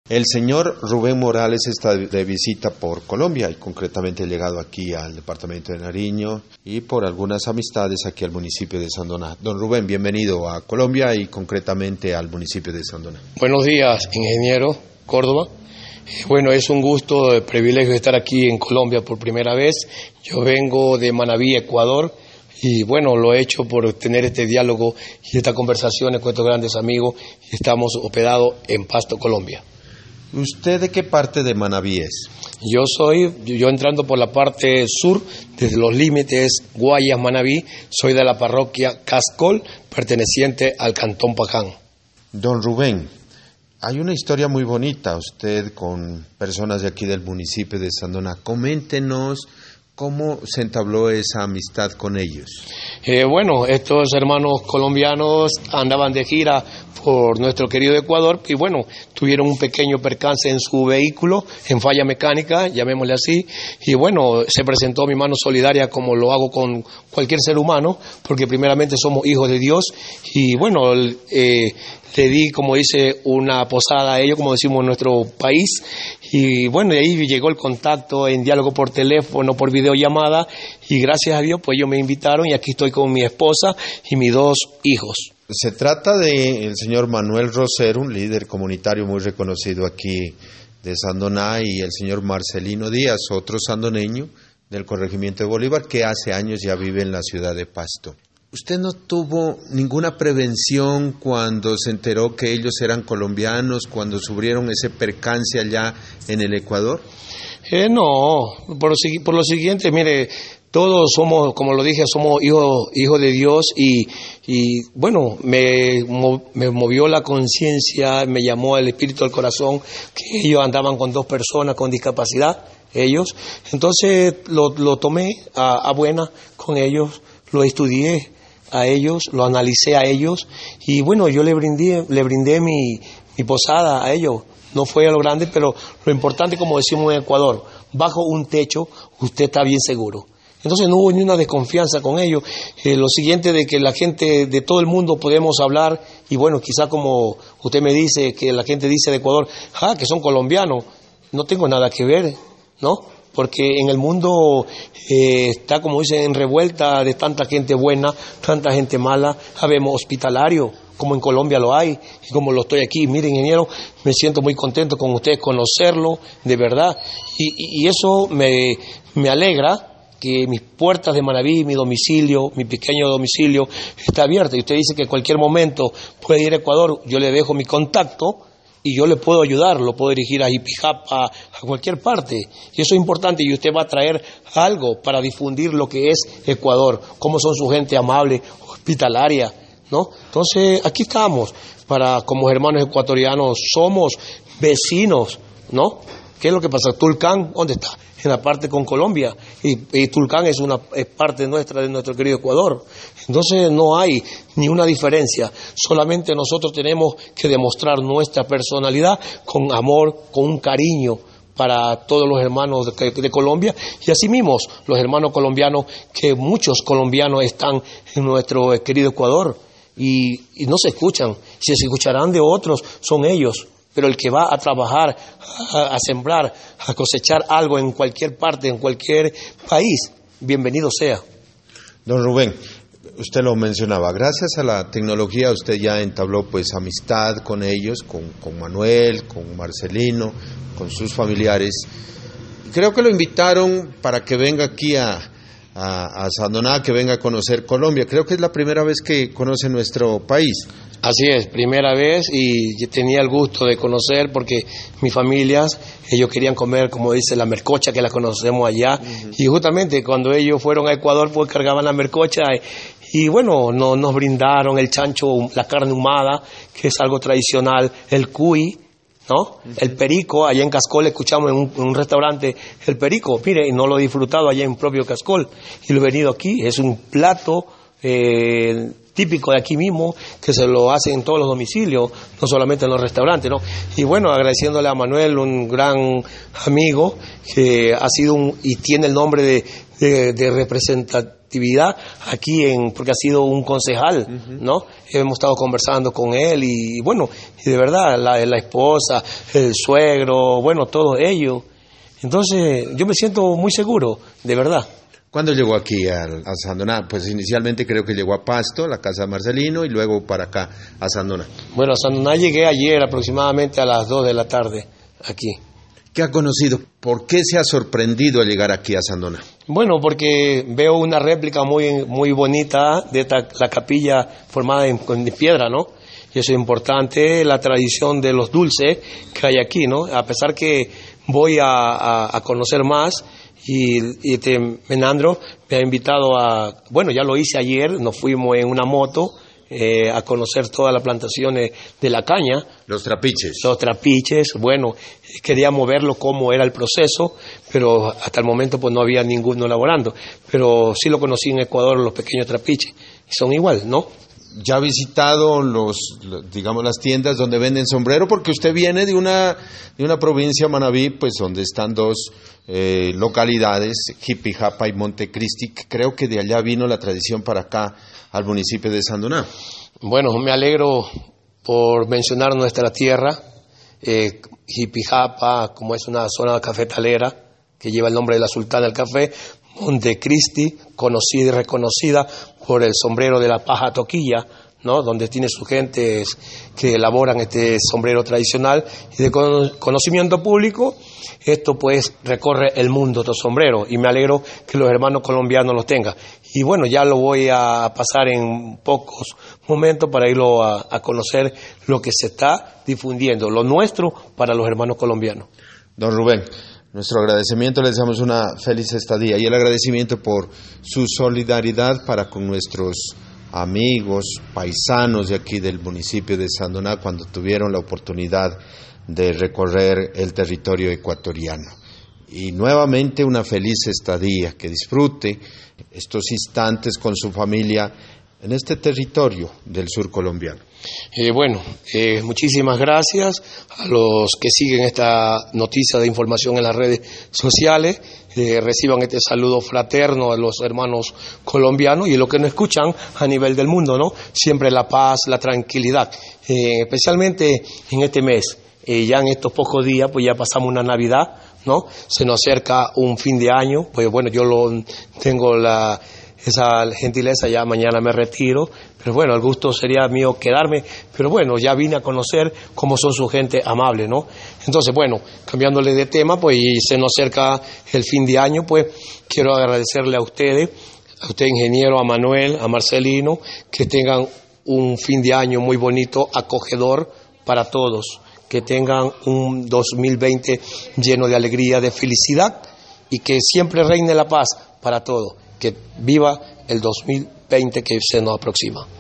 El señor Rubén Morales está de visita por Colombia y concretamente ha llegado aquí al departamento de Nariño y por algunas amistades aquí al municipio de Sandoná. Don Rubén, bienvenido a Colombia y concretamente al municipio de Sandoná. Buenos días, ingeniero Córdoba. Bueno, es un gusto, privilegio estar aquí en Colombia por primera vez. Yo vengo de Manabí, Ecuador. Y bueno, lo he hecho por tener este diálogo y estas conversaciones con estos grandes amigos y estamos hospedados en Pasto, Colombia. ¿Usted de qué parte de Manabí es? Yo entrando por la parte sur, desde los límites Guayas, Manabí, soy de la parroquia Cascol, perteneciente al Cantón Paján. Don Rubén, hay una historia muy bonita, usted con personas de aquí del municipio de Sandoná. Coméntenos cómo se entabló esa amistad con ellos. Bueno, estos hermanos colombianos andaban de gira por nuestro querido Ecuador y bueno, tuvieron un pequeño percance en su vehículo, en falla mecánica, llamémosle así, y bueno, se presentó mi mano solidaria como lo hago con cualquier ser humano, porque primeramente somos hijos de Dios y bueno, le di, como dice, una posada a ellos, como decimos en nuestro país, y bueno, de ahí llegó el contacto en diálogo por teléfono, por videollamada, y gracias a Dios, pues ellos me invitaron y aquí estoy con mi esposa y mis dos hijos. Se trata del señor Manuel Rosero, un líder comunitario muy reconocido aquí de Sandoná, y el señor Marcelino Díaz, otro sandoneño del corregimiento de Bolívar, que hace años ya vive en la ciudad de Pasto. ¿Usted no tuvo ninguna prevención cuando se enteró que ellos eran colombianos, cuando sufrieron ese percance allá en el Ecuador? No, por lo siguiente, mire, todos somos, como lo dije, somos hijos de Dios y bueno, me movió la conciencia, me llamó el espíritu al corazón que ellos andaban con dos personas con discapacidad, ellos. Entonces lo tomé a buena con ellos, lo estudié a ellos, lo analicé a ellos y bueno, yo le brindé mi posada a ellos. No fue a lo grande, pero lo importante, como decimos en Ecuador, bajo un techo usted está bien seguro. Entonces no hubo ni una desconfianza con ellos. Lo siguiente de que la gente de todo el mundo podemos hablar y bueno, quizá como usted me dice que la gente dice de Ecuador, que son colombianos, no tengo nada que ver, ¿no? Porque en el mundo está, como dicen, en revuelta de tanta gente buena, tanta gente mala, sabemos hospitalario, como en Colombia lo hay, y como lo estoy aquí. Mire, ingeniero, me siento muy contento con ustedes, conocerlo, de verdad, y eso me alegra, que mis puertas de Manabí, mi domicilio, mi pequeño domicilio, está abierto, y usted dice que en cualquier momento puede ir a Ecuador, yo le dejo mi contacto, y yo le puedo ayudar, lo puedo dirigir a Jipijapa, a cualquier parte. Y eso es importante, y usted va a traer algo para difundir lo que es Ecuador, cómo son su gente amable, hospitalaria, ¿no? Entonces, aquí estamos, como hermanos ecuatorianos, somos vecinos, ¿no? ¿Qué es lo que pasa? Tulcán, ¿dónde está? En la parte con Colombia, y Tulcán es parte nuestra, de nuestro querido Ecuador. Entonces no hay ni una diferencia, solamente nosotros tenemos que demostrar nuestra personalidad con amor, con un cariño para todos los hermanos de Colombia, y así mismo los hermanos colombianos, que muchos colombianos están en nuestro querido Ecuador, y no se escuchan, si se escucharán de otros, son ellos. Pero el que va a trabajar, a sembrar, a cosechar algo en cualquier parte, en cualquier país, bienvenido sea. Don Rubén, usted lo mencionaba, gracias a la tecnología usted ya entabló pues amistad con ellos, con Manuel, con Marcelino, con sus familiares. Creo que lo invitaron para que venga aquí a Sandoná, que venga a conocer Colombia. Creo que es la primera vez que conoce nuestro país. Así es, primera vez, y tenía el gusto de conocer porque mis familias, ellos querían comer, como dice, la mercocha, que la conocemos allá, y justamente cuando ellos fueron a Ecuador pues cargaban la mercocha y bueno, nos brindaron el chancho, la carne ahumada, que es algo tradicional, el cuy, ¿no? El perico, allá en Cascol escuchamos en un restaurante el perico, mire, no lo he disfrutado allá en propio Cascol y lo he venido aquí, es un plato típico de aquí mismo, que se lo hacen en todos los domicilios, no solamente en los restaurantes, ¿no? Y bueno, agradeciéndole a Manuel, un gran amigo, que ha sido y tiene el nombre de representativo actividad aquí porque ha sido un concejal, ¿no? Hemos estado conversando con él y bueno, y de verdad, la esposa, el suegro, bueno, todos ellos. Entonces, yo me siento muy seguro, de verdad. ¿Cuándo llegó aquí a Sandoná? Pues inicialmente creo que llegó a Pasto, la casa de Marcelino, y luego para acá, a Sandoná. Bueno, a Sandoná llegué ayer aproximadamente a las 2 de la tarde, aquí. ¿Qué ha conocido? ¿Por qué se ha sorprendido al llegar aquí a Sandoná? Bueno, porque veo una réplica muy bonita de la capilla formada en piedra, ¿no? Y eso es importante, la tradición de los dulces que hay aquí, ¿no? A pesar que voy a conocer más, y Menandro me ha invitado bueno, ya lo hice ayer, nos fuimos en una moto a conocer todas las plantaciones de la caña. Los trapiches. Los trapiches, bueno, queríamos verlo cómo era el proceso, pero hasta el momento pues no había ninguno elaborando, pero sí lo conocí en Ecuador, los pequeños trapiches, y son igual, ¿no? ¿Ya ha visitado digamos, las tiendas donde venden sombrero? Porque usted viene de una provincia, Manabí, pues donde están dos localidades, Jipijapa y Montecristi. Creo que de allá vino la tradición para acá, al municipio de Sandoná. Bueno, me alegro por mencionar nuestra tierra, Jipijapa, como es una zona cafetalera que lleva el nombre de la Sultana del Café, Montecristi, conocida y reconocida por el sombrero de la paja toquilla, ¿no? Donde tiene sus gentes que elaboran este sombrero tradicional y de conocimiento público. Esto pues recorre el mundo, estos sombreros, y me alegro que los hermanos colombianos los tengan. Y bueno, ya lo voy a pasar en pocos momentos para irlo a conocer lo que se está difundiendo, lo nuestro para los hermanos colombianos. Don Rubén, nuestro agradecimiento, le deseamos una feliz estadía y el agradecimiento por su solidaridad para con nuestros amigos, paisanos de aquí del municipio de Sandoná cuando tuvieron la oportunidad de recorrer el territorio ecuatoriano. Y nuevamente una feliz estadía, que disfrute estos instantes con su familia en este territorio del sur colombiano. Muchísimas gracias a los que siguen esta noticia de información en las redes sociales. Reciban este saludo fraterno a los hermanos colombianos y los que nos escuchan a nivel del mundo, ¿no? Siempre la paz, la tranquilidad, especialmente en este mes. Ya en estos pocos días, pues ya pasamos una Navidad, ¿no? Se nos acerca un fin de año, pues bueno, yo tengo esa gentileza, ya mañana me retiro, pero bueno, el gusto sería mío quedarme, pero bueno, ya vine a conocer cómo son su gente amable, ¿no? Entonces, bueno, cambiándole de tema, pues y se nos acerca el fin de año, pues quiero agradecerle a usted ingeniero, a Manuel, a Marcelino, que tengan un fin de año muy bonito, acogedor para todos, que tengan un 2020 lleno de alegría, de felicidad y que siempre reine la paz para todos. Que viva el 2020 que se nos aproxima.